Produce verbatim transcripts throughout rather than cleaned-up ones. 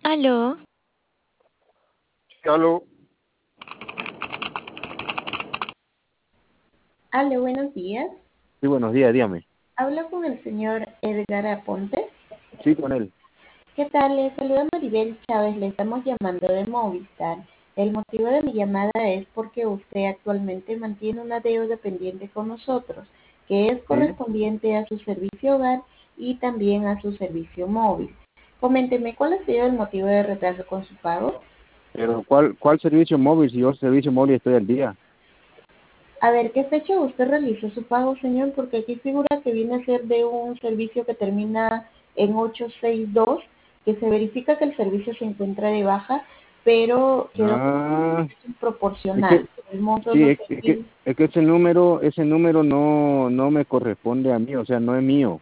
Aló, Aló, Aló, buenos días. sí, buenos días, dígame. Hablo con el señor Edgar Aponte. Sí, con él. ¿Qué tal? Le saluda Maribel Chávez. Le estamos llamando de Movistar. El motivo de mi llamada es porque usted actualmente mantiene una deuda pendiente con nosotros, que es Sí, correspondiente a su servicio hogar y también a su servicio móvil. Coménteme, ¿cuál ha sido el motivo de retraso con su pago? pero ¿cuál cuál servicio móvil? Si yo servicio móvil estoy al día. A ver, ¿qué fecha usted realizó su pago, señor? Porque aquí figura que viene a ser de un servicio que termina en ocho seis dos, que se verifica que el servicio se encuentra de baja, pero quedó Ah, es que, proporcional. El monto sí, no es, se es que, es que ese número, ese número no, no me corresponde a mí, o sea, no es mío.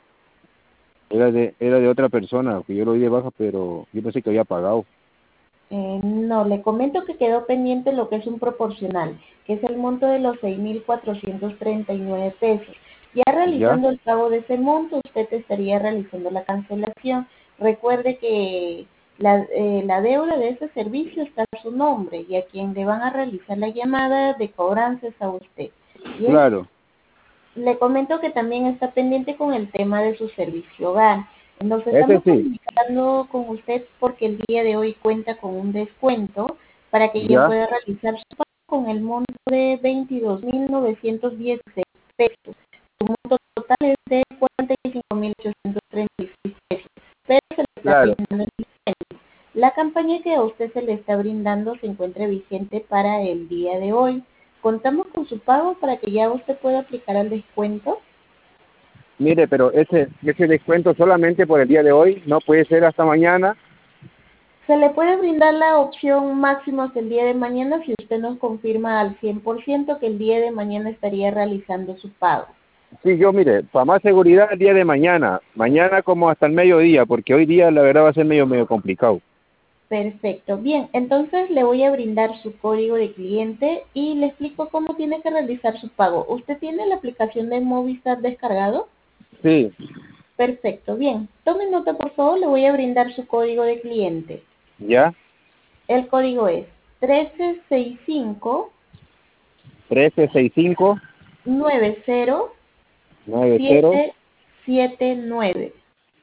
Era de, era de otra persona, que yo lo di de baja, pero yo pensé que había pagado. Eh, no, le comento que quedó pendiente lo que es un proporcional, que es el monto de los seis mil cuatrocientos treinta y nueve pesos. Ya ¿Ya? realizando el pago de ese monto, usted estaría realizando la cancelación. Recuerde que la, eh, la deuda de ese servicio está a su nombre y a quien le van a realizar la llamada de cobranza es a usted. Bien, Claro. le comento que también está pendiente con el tema de su servicio hogar. Nos Ese estamos sí. comunicando con usted porque el día de hoy cuenta con un descuento para que ella ¿Ya? pueda realizar su pago con el monto de veintidós mil novecientos dieciséis pesos. Su monto total es de cuarenta y cinco mil ochocientos treinta y seis pesos, pero se le está Claro. brindando el descuento. La campaña que a usted se le está brindando se encuentra vigente para el día de hoy. Contamos con su pago para que ya usted pueda aplicar el descuento. Mire, pero ese, ese descuento solamente por el día de hoy, no puede ser hasta mañana. Se le puede brindar la opción máxima hasta el día de mañana si usted nos confirma al cien por ciento que el día de mañana estaría realizando su pago. Sí, yo mire, para más seguridad el día de mañana, mañana como hasta el mediodía, porque hoy día la verdad va a ser medio medio complicado. Perfecto. Bien, entonces le voy a brindar su código de cliente y le explico cómo tiene que realizar su pago. ¿Usted tiene la aplicación de Movistar descargado? Sí, Perfecto. Bien, tome nota por favor, le voy a brindar su código de cliente. ya, El código es trece sesenta y cinco trece sesenta y cinco nueve cero noventa siete siete nueve.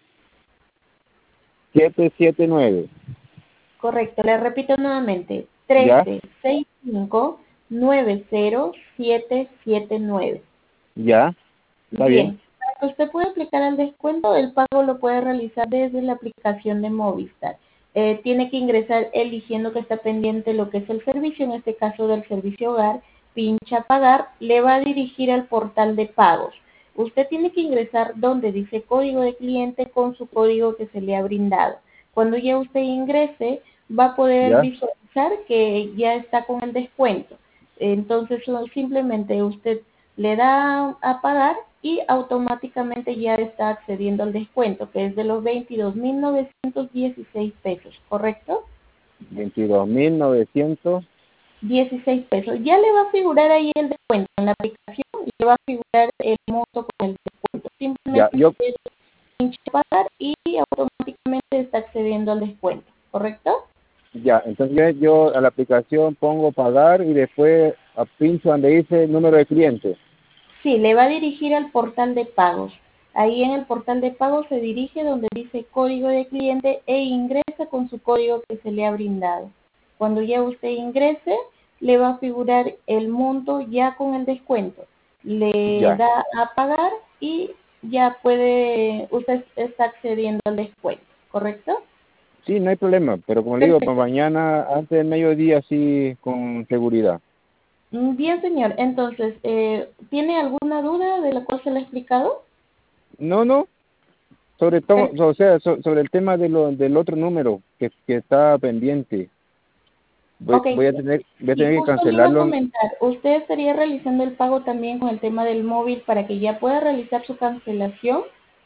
siete siete nueve, Correcto, le repito nuevamente, ya, trece sesenta y cinco nueve cero siete siete nueve. ya, está bien, Bien, para que usted pueda aplicar el descuento, el pago lo puede realizar desde la aplicación de Movistar. Eh, tiene que ingresar eligiendo que está pendiente lo que es el servicio, en este caso del servicio hogar, pincha pagar, le va a dirigir al portal de pagos. Usted tiene que ingresar donde dice código de cliente con su código que se le ha brindado. Cuando ya usted ingrese, va a poder ya, visualizar que ya está con el descuento. Entonces, simplemente usted le da a pagar y automáticamente ya está accediendo al descuento, que es de los veintidós mil novecientos dieciséis pesos, ¿correcto? veintidós mil novecientos, Dieciséis pesos. Ya le va a figurar ahí el descuento en la aplicación, le va a figurar el monto con el descuento. ya, Simplemente yo, usted pinche pagar y automáticamente está accediendo al descuento, ¿correcto? ya, entonces yo a la aplicación pongo pagar y después a pincho donde dice número de cliente, Sí, le va a dirigir al portal de pagos. Ahí en el portal de pagos se dirige donde dice código de cliente e ingresa con su código que se le ha brindado. Cuando ya usted ingrese, le va a figurar el monto ya con el descuento. Le ya, da a pagar y ya puede, usted está accediendo al descuento, ¿correcto? sí, no hay problema, pero como le digo, para Perfecto. mañana antes del mediodía sí con seguridad. Mm, Bien, señor. Entonces, eh, ¿tiene alguna duda de la cual se le ha explicado? No, no, sobre todo, o sea, so- sobre el tema de lo, del otro número que, que está pendiente, voy, Ok, voy a tener, voy a y tener que justo le iba a cancelarlo. comentar, ¿usted estaría realizando el pago también con el tema del móvil para que ya pueda realizar su cancelación?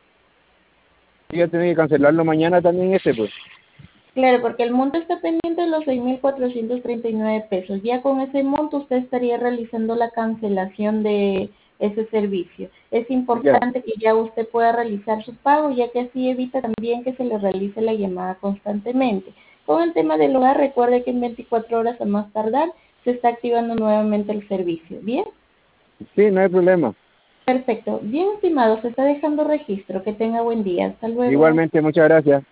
Voy a tener que cancelarlo mañana también ese, pues. Claro, porque el monto está pendiente de los seis mil cuatrocientos treinta y nueve pesos. Ya con ese monto usted estaría realizando la cancelación de ese servicio. Es Ya, importante que ya usted pueda realizar su pago, ya que así evita también que se le realice la llamada constantemente. Con el tema del hogar, recuerde que en veinticuatro horas a más tardar se está activando nuevamente el servicio. ¿Bien? Sí, no hay problema. Perfecto. Bien, estimado, se está dejando registro. Que tenga buen día. Hasta luego. Igualmente, muchas gracias.